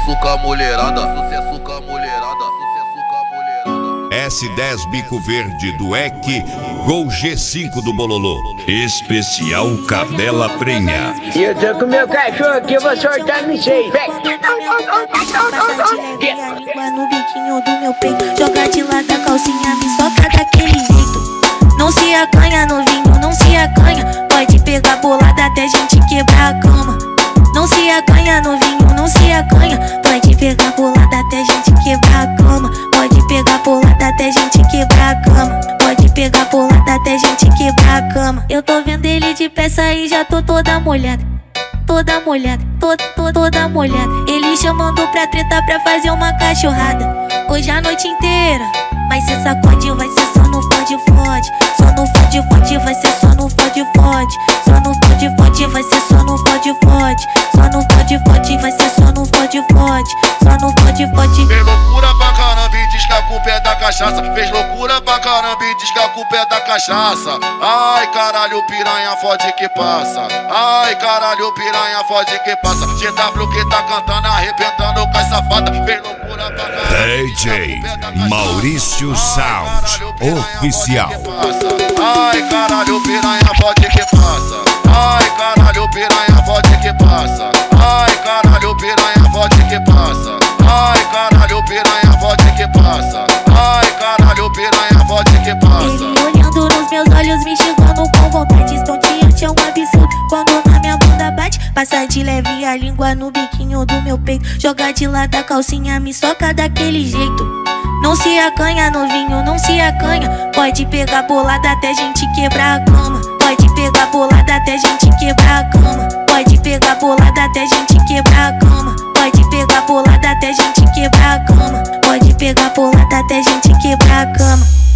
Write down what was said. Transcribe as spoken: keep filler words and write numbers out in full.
sucesso com a mulherada, sucesso com a mulherada, sucesso com a mulherada. S dez Bico Verde do E C, Gol G cinco do Bololô. Especial Cadela Prenha. E eu tô com meu cachorro aqui, eu vou soltar no seis. Vem! A língua no biquinho do meu peito, joga de lado a calcinha, me soca daquele jeito. Não se acanha novinho, não se acanha, pode pegar bolada até gente quebrar a cama. Não se acanha novinho, não se acanha, pode pegar bolada até gente quebrar a cama. Pode pegar bolada até gente quebrar a cama. Pode pegar bolada até gente quebrar a cama. Eu tô vendo ele de peça e já tô toda molhada. Toda molhada, toda, toda, toda molhada. Ele chamando pra treta pra fazer uma cachorrada. Hoje a noite inteira vai ser sacode, vai ser só no fode fode. Só no fode fode, vai ser só no fode fode. Só no fode fode, vai ser só no fode fode. Só no fode fode, vai ser só no fode fode. Só no fode fode. Fez loucura pra caramba e diz que a culpa é da cachaça. Fez loucura pra caramba e diz que a culpa é da cachaça. Ai caralho, piranha fode que passa. Ai caralho, piranha fode que passa. G W que tá cantando, arrebentando com as safadas. Fez loucura pra caramba. D J Maurício Sound Oficial. Ai caralho, piranha fode que passa. Ai caralho, piranha fode que passa. Ai caralho, piranha fode que passa. Ai caralho, piranha fode que passa. Ai caralho, piranha fode que passa. Ele olhando nos meus olhos, me xingando com vontade. Estonteante é um absurdo quando na minha bunda bate. Passa de leve a língua no biquinho do meu peito, joga de lado a calcinha, me soca daquele jeito. Não se acanha novinho, não se acanha, pode pegar bolada até gente quebrar a cama. Pode pegar bolada até gente quebrar a cama. Pode pegar bolada até gente quebrar a cama. Pode pegar bolada até gente quebrar a cama. Pode pegar bolada até gente quebrar a cama.